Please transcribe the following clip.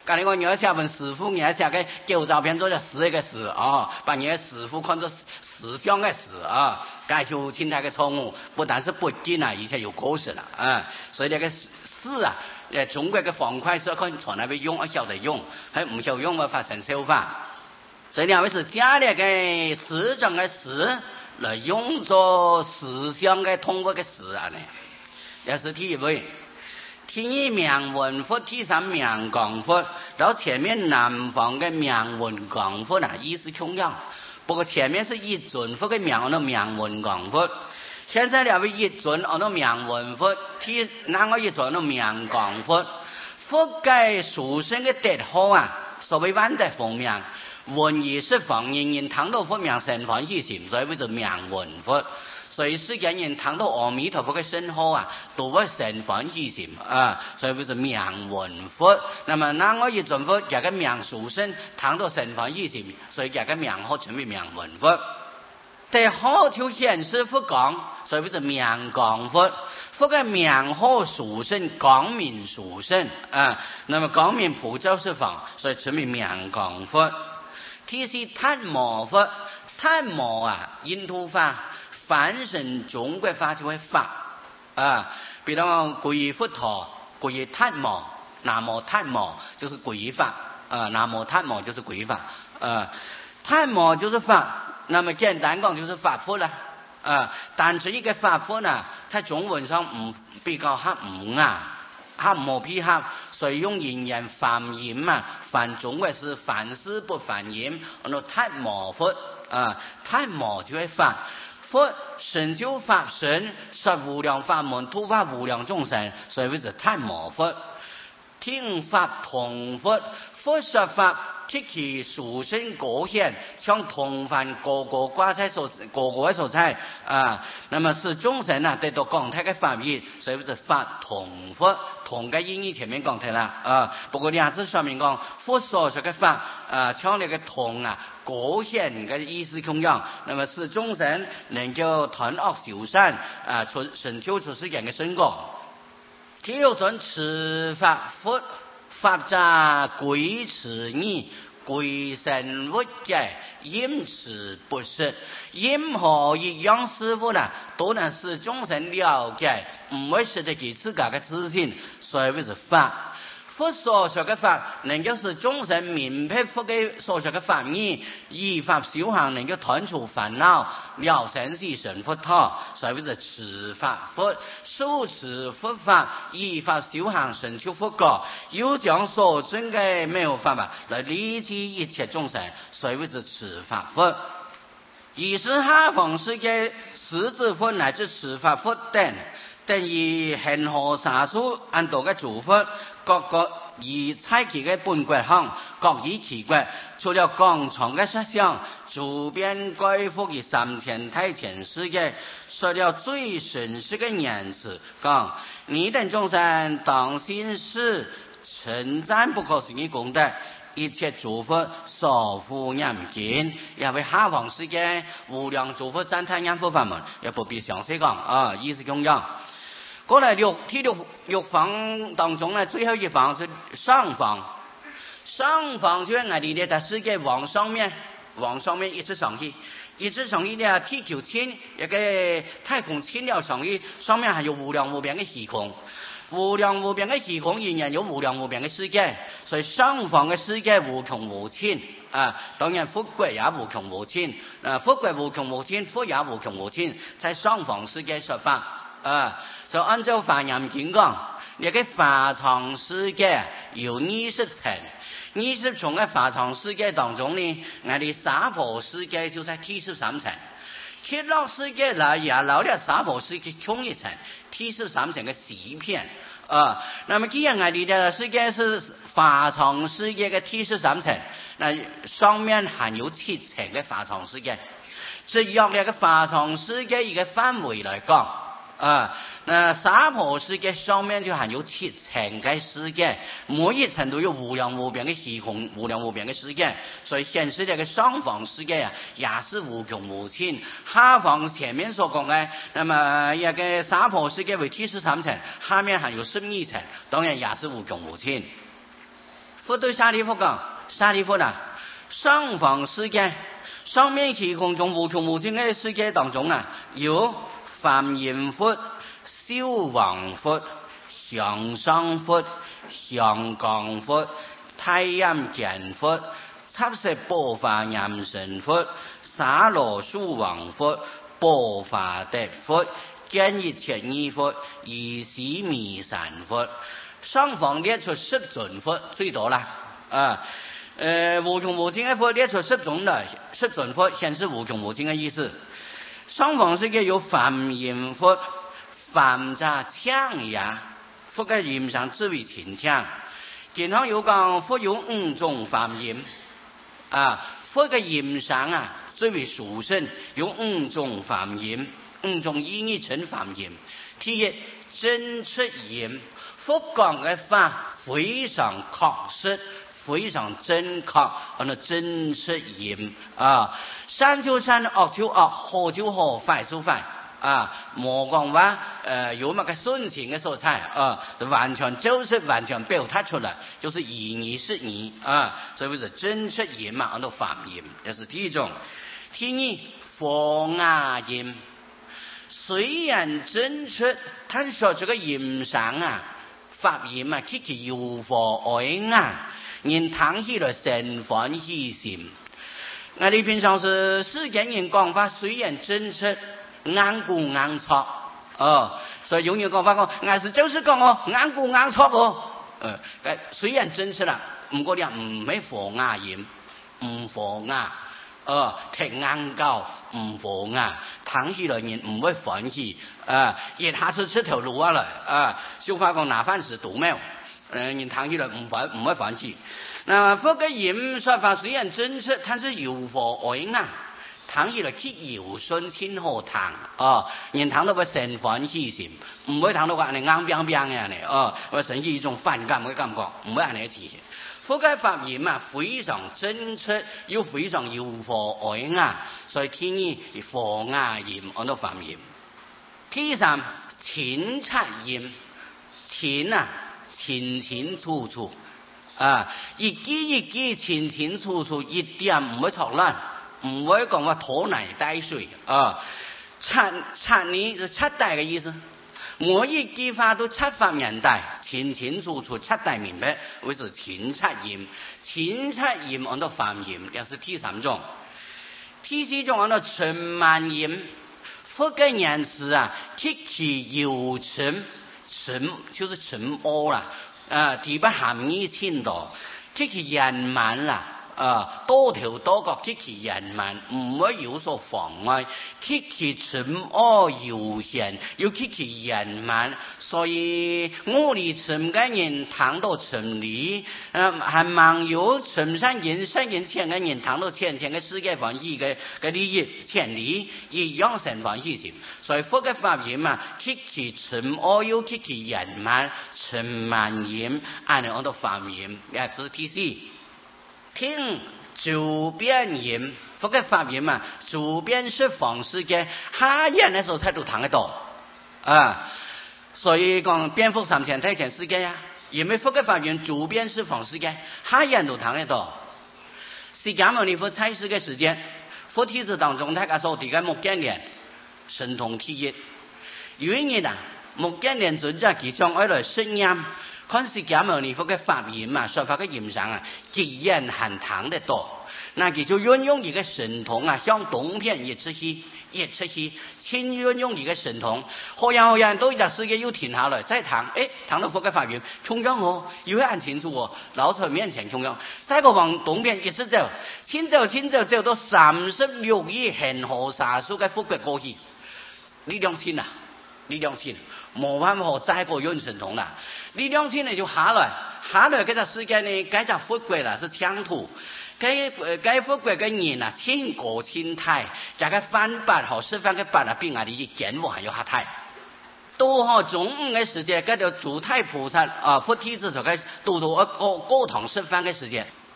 假如我要写份师傅，要写个旧照片做叫是一个是啊，把你的师傅看作思想的是啊，这就形态的错误，不但是不敬啊，而且又可惜了啊。所以这个是啊，中国的方块是可以从来会用，晓得用，还唔晓用我发生手法。所以两位是加了个思想的思来用作思想的通过的思啊呢，也是第一位。第一명文佛，第三명广佛，然后前面南方的명文广佛呢，意思同样。不过前面是一尊佛的명那명文广佛，现在两位一尊那명文佛，第南个一尊那명广佛，佛界殊胜的德好啊，所谓万德丰명，文也是放人人唐到佛명神凡一心，所以叫做명文佛。所以世间人谈到阿弥陀佛的圣号啊，都会神凡之心啊，所以叫做명文佛。那么那我一尊佛这个명殊胜，谈到神凡之心，所以这个명号称为명文佛。在好就显示佛光，所以叫做명光佛。佛的명号殊胜，光明殊胜啊。那么光明普照十方，所以称为명光佛。第四探摩佛，探摩啊，印度法。翻成中国法就会法啊，比如皈依佛陀，皈依探摩，南无探摩就是皈依法啊，南无探摩就是皈依法啊，探摩就是法，那么简单讲就是法佛了啊。但是一个法佛呢，在中文上比较合啊，合冇批合，所以用人言翻音嘛，翻中国是凡事不翻音，那探摩佛啊，探摩就会法。佛成就法身，说无量法门，度化无量众生，所以叫探摩佛。听法同佛，佛说法极其殊胜果显，像同凡各个挂在所各个所在啊。那么使众生啊得到广大的法义，所以叫法同佛。同个意义前面讲的啦啊，不过两次说明讲佛所说的法啊，像那个同啊。果显的意思同样，那么使众生能够断恶修善啊，成就出世间的成功。第六尊持法佛，法者归持义，归身无界，因持不失。任何一样事物呢，都能使众生了解，唔会失去自家的自信，所以为是法。佛所说的法，能够使众生明白佛的所说的法义，依法修行，能够断除烦恼，了生死成佛陀，所以是持法佛，受持佛法，依法修行，成就佛果，又将所证的妙法嘛，来利济一切众生，所以是持法佛。以是下方世界十字佛乃至持法佛等于恒河沙数按道嘅诸佛，各个以采其嘅本国行，各以其国，除了广长嘅实相，周边归复于3000太前世界，说了最神实嘅言辞，讲你等众生当心是称赞不可思议功德，一切诸佛所护念经，因为下方世界无量诸佛赞叹念佛法门，也不必详细讲啊，意思同样。过来第六方当中呢，最后一方是上方，上方就是我哋在世界往上面一直上去，一直上去呢，地球天一个太空天了上去，上面还有无量无边的虚空。无量无边的虚空仍然有无量无边的世界，所以上方的世界无穷无尽啊！当然佛国也无穷无尽啊，佛国无穷无尽，佛也无穷无尽，在上方世界说法啊。就按照华严经讲，那个法藏世界有20层，20重的法藏世界当中呢，我哋娑婆世界就在第13层。极乐世界呢，也老了娑婆世界穷一层，13层的细片啊。那么既然我哋的世界是法藏世界的13层，那上面还有7层的法藏世界。只要那个法藏世界一个范围来讲啊。那娑婆世界上面就含有7层的世界，每一层都有无量无边的虚空，无量无边的世界，所以显示这个上方世界啊，也是无穷无尽。下方前面所讲的，那么一个娑婆世界为73层，下面还有12层，当然也是无穷无尽。 佛对舍利弗讲，舍利弗啊，上方世界、上面虚空中无穷无尽的世界当中啊，有梵音佛、消亡佛、向上佛、向降佛、太阳见佛、七色波华严神佛、沙罗树王佛、波华德佛、见一切义佛、以西弥散佛。上方列出十尊佛最多了啊。无穷无尽的佛列出十尊佛，显示无穷无尽的意思。上方世界有梵音佛，梵者强呀，佛嘅音上最为清强。经常有讲佛有五种梵音啊，佛嘅音上啊最为殊胜，有五种梵音，五种意义成梵音。第一，真实音，佛讲嘅法非常确实，非常真确，那真实音啊，善就善，恶就恶，好就好，坏就坏啊，莫讲话有乜嘅顺情嘅所在啊，完全就是完全表达出来，就是以你是你啊，所以是真实音嘛，那法音，这是第一种。第二，佛雅音，虽然真实，但说这个音上啊，法音啊，其实有佛爱雅。人谈起来神欢喜心，我哋平常是世间人讲法，虽然真实，硬估硬错所以有人讲法讲，我是就是讲硬估硬错虽然真实啦，唔过咧唔系佛雅音，唔佛雅踢硬教唔佛雅，谈起来人唔会欢喜一下子出头路来小法讲拿饭是独苗。人谈起来唔会放弃。那佛嘅音说法虽然真实，但是有佛爱雅，谈起来去柔顺先好谈人谈到个神欢喜心，唔会谈到话你硬冰冰嘅或甚至一种反感嘅感觉，唔会安尼提。佛嘅法音啊，非常真实，又非常有佛爱雅，所以天意佛雅音按到法音。第三，清察音，清啊。清清楚楚一句一句清清楚楚，一点唔会错乱，唔会讲话拖泥带水察呢是察带嘅意思，每一句话都察法明白，清清楚楚察带明白，为之清察音。清察音按到法音，这是第三种。第四种按到沉慢音，佛嘅言辞啊，极其柔沉。沉就是沉默啦，第八含义深度，极其圆满啦，多条多角极其圆满，唔会有所妨碍，极其沉默悠闲，又极其圆满，所以我哋沉嘅人谈到沉理，还蛮有沉山人山人前嘅人谈到前嘅世界欢喜嘅利益前理，一样神欢喜心。所以佛嘅法音啊，极其沉默又极其圆满，沉慢音，按照法音，也是第四。听周边音，佛嘅法音啊，周边是方世界，下人嘅时候才都谈得到所以讲蝙蝠三千太全世界因为佛嘅法音周边是方世界，下人都谈得到。释迦牟尼佛在世嘅时间，佛弟子当中，大家所提嘅目犍连神通第一。有一日目犍连尊者佢上嚟宣揚，看釋迦牟尼佛嘅法音說法嘅音上極言很談得多。那佢就運用一個神通向東邊一出去，先運用一個神通，好像都一隻世界又停下來，再談，談到佛嘅法音，重樣又會很清楚老頭面前重樣。再個往東邊一直走，走到36億恒河沙數嘅佛國過去，力量輕冇辦法再個用神通啦。力量輕呢就下來嗰隻世界呢，嗰隻佛國啦是疆土。該佛國嘅人千國千態，這個翻八十番嘅八比我哋嘅見我還要下態。到中午嘅時間，嗰條主太菩薩佛弟子就該度過堂十番嘅時間。